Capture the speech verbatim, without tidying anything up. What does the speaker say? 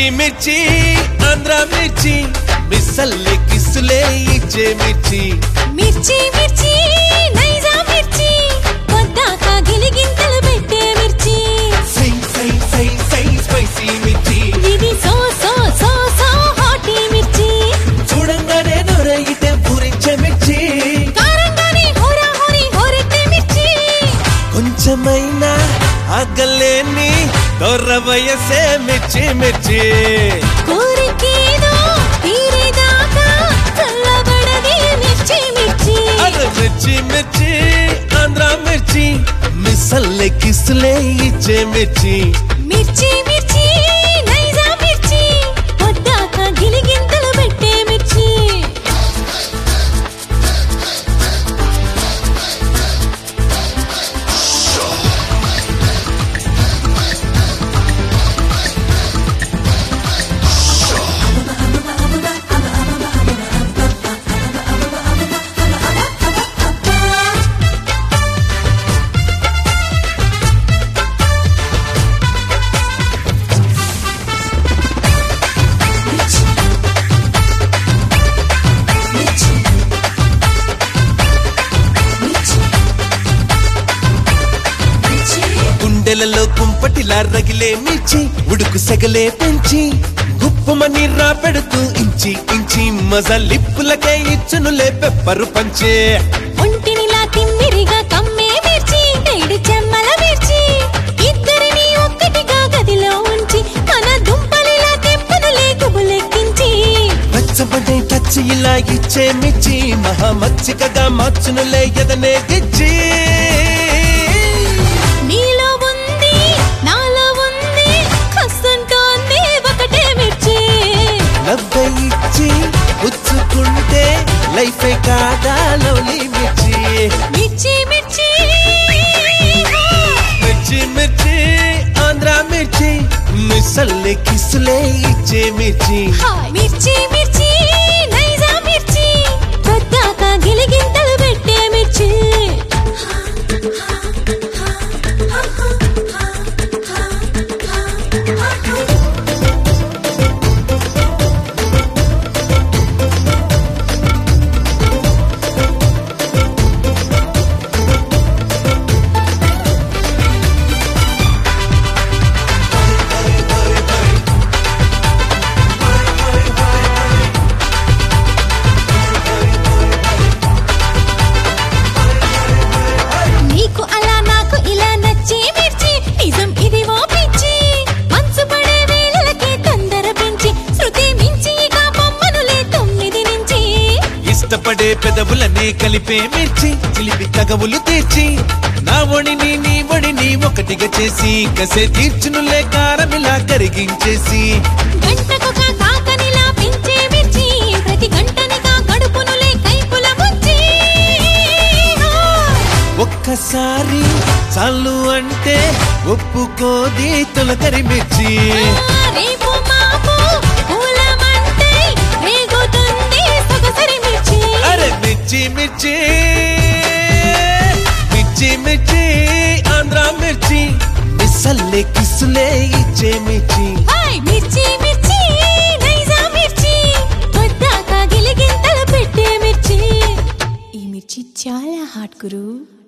మిర్చి ఆంధ్ర మిర్చి మిస్సల్లే కిస్సులే ఇచ్చే మిర్చి మిర్చి మిర్చి నైజా మిర్చి వద్దాక గిలిగింతలు పెట్టే మిర్చి సై సై సై సై స్పైసీ మిర్చి ఇది so so so so hottie మిర్చి చూడంగానే నొరైతే పూరించే మిర్చి కారంగానే హోరా హోరీ హోరెట్టే మిర్చి కొంచెమైనా ఆగలేని దొర్ర వయసే మిర్చి మిర్చి కోరికేదో తీరేదాకా చల్లబడది మిర్చి మిర్చి అరే మిర్చి మిర్చి ఆంధ్ర మిర్చి మిస్సల్లే కిస్సులే ఇచ్చే మిర్చి మిర్చి మిర్చి నైజా మిర్చి వద్దాక గిలిగింతలు పెట్టే మిర్చి గుండెలలో కుంపటిలా రగిలే మిర్చి ఉడుకు సెగలే పెంచి గుప్పమని రా పెడుతూ ఇంచి ఇంచి మజా లిప్పులకే ఇచ్చునులే పెప్పరు పంచే ఒంటినిలా తిమ్మిరిగా కమ్మే మిర్చి ఏడు చెమ్మల మిర్చి ఇద్దరిని ఒక్కటిగా గదిలో ఉంచి మన దుంపలిలా తెప్పనులే కుబులెక్కించి పచ్చబడే టచ్ ఇలా ఇచ్చే మిర్చి మహా మచ్చికగా మార్చునులే ఎదనే గిచ్చి నీలో ఉంది నాలో ఉంది కస్తుంటోంది ఒకటే మిర్చి నవ్వే ఇచ్చి పుచ్చుకుంటే లైఫే కాదా లవ్లీ మిర్చి మిర్చి మిర్చి మిర్చి మిర్చి ఆంధ్ర మిర్చి మిస్సల్లే కిస్సులే ఇచ్చే మిర్చి మిర్చి మిర్చి నైజా మిర్చి వద్దాక గిలిగింతలు పెట్టే మిర్చి నీకు అలా నాకు ఇలా నచ్చే మిర్చి నిజం ఇది ఓ పిచ్చి మనసు పడే వేళలకే తొందర పెంచి శృతి మించి ఇక బొమ్మనులే తొమ్మిది నుంచి ఇష్టపడే పెదవులనే కలిపే మిర్చి చిలిపి తగవులు తీర్చి నా ఒడిని నీ ఒడిని ఒకటిగా చేసి కసే తీర్చునులే కారమిలా కరిగించేసి గంటకొక కాకనిలా పెంచే మిర్చి ప్రతి గంటనిగా గడుపునులే కైపుల ముంచి ఒక్కసారి చాలు అంటే ఒప్పుకోది తొలకరి మిర్చి రేపు మాపు పూలమంటే రేగుతుంది సొగసరి మిర్చి అరే మిర్చి మిర్చి మిర్చి మిర్చి ఆంధ్ర మిర్చి మిస్సల్లే కిస్సులే ఇచ్చే మిర్చి హాయ్ మిర్చి మిర్చి నైజా మిర్చి వద్దాక గిలిగింతలు పెట్టే మిర్చి ఈ మిర్చి చాలా హాట్ గురు